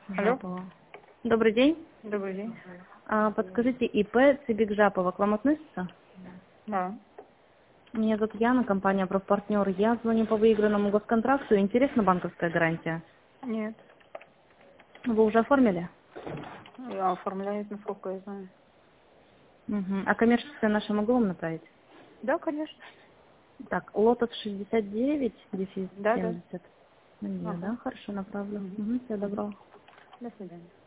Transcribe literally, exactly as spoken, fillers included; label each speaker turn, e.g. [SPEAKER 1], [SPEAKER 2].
[SPEAKER 1] Алло.
[SPEAKER 2] Жапова. Добрый день.
[SPEAKER 1] Добрый день.
[SPEAKER 2] А, подскажите, ИП Цибик Жапова к вам относится?
[SPEAKER 1] Да.
[SPEAKER 2] Меня зовут Яна, компания «Профпартнер». Я звоню по выигранному госконтракту. Интересна банковская гарантия?
[SPEAKER 1] Нет.
[SPEAKER 2] Вы уже оформили?
[SPEAKER 1] Я оформляю, насколько я знаю.
[SPEAKER 2] Угу. А коммерческое наше могу вам направить?
[SPEAKER 1] Да, конечно.
[SPEAKER 2] Так, лотос шестьдесят девять, дефис
[SPEAKER 1] Да, да.
[SPEAKER 2] семьдесят. Нет,
[SPEAKER 1] Ага.
[SPEAKER 2] да? Хорошо, направлю.
[SPEAKER 1] Угу.
[SPEAKER 2] Угу, всего
[SPEAKER 1] Угу.
[SPEAKER 2] доброго.
[SPEAKER 1] До свидания.